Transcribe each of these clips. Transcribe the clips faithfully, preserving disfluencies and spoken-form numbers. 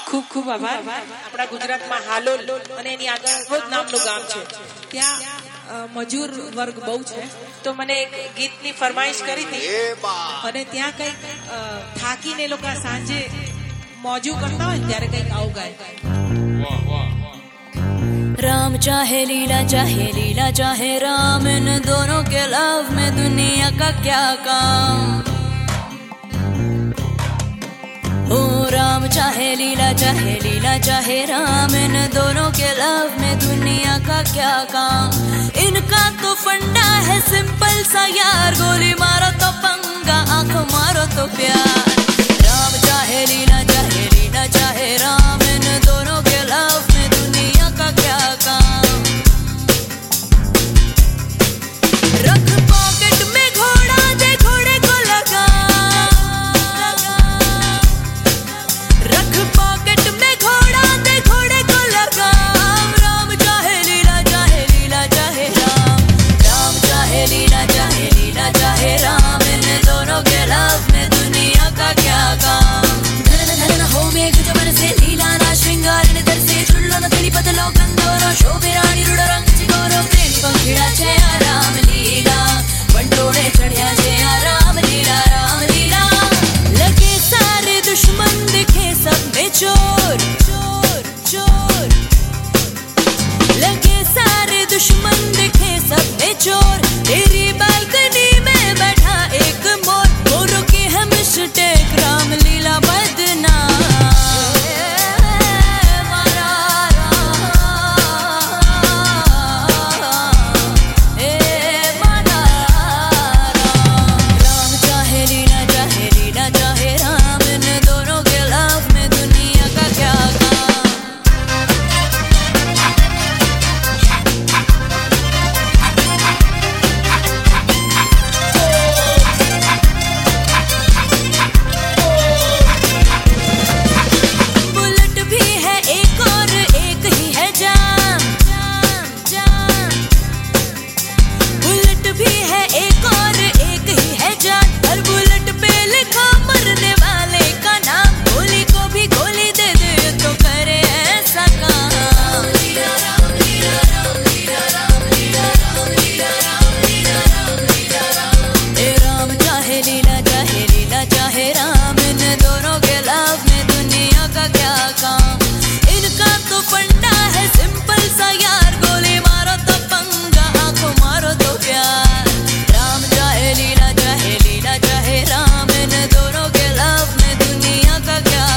ખૂબ ખૂબ આભાર. આપણા ગુજરાતમાં હાલોલ અને એની આગળ રોજ નામનું ગામ છે, ત્યાં મજૂર વર્ગ બહુ છે. તો મને એક ગીતની ફરમાઈશ કરી હતી અને ત્યાં કંઈક થાકીને એ લોકો સાંજે મોજું કરતા હોય ત્યારે કંઈક આવું ગાય. राम चाहे लीला चाहे लीला चाहे राम, इन दोनों के लव में दुनिया का क्या काम. ओ राम चाहे लीला चाहे लीला चाहे राम, इन दोनों के लव में दुनिया का क्या काम. इनका तो फंडा है सिंपल सा यार, गोली मारो तो पंगा, आंख मारो तो प्यार. राम चाहे लीला चाहे लीला चाहे राम, इन दोनों के लव में दुनिया का क्या काम. रख पॉकेट में घोड़ा दे घोड़े को लगा, रख पॉकेट में घोड़ा दे घोड़े को लगा. राम चाहे लीला चाहे लीला चाहे राम, राम चाहे लीला चाहे लीला चाहे राम, इन दोनों के लव में दुनिया का क्या काम. धन धन हो मेघ जो मन से लीला ना श्रृंगार निधर से चुल्लो न तेरी पतलो कंदोरो शोभे रानी रूढ़ रंग चिगोरो प्रेमी पंखीड़ा छे आ राम लीला बंटोड़े चढ़िया छे आ राम लीला राम लीला. लगे सारे दुश्मन दिखे सब में चोर चोर चोर, लगे सारे दुश्मन दिखे सब में चोर. तेरी बालकनी में बैठा एक मोर, मोरों की है मिस्टेक राम लीला बदनाम.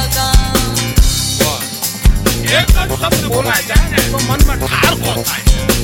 बोला जाए ना तो मन में ठार होता है.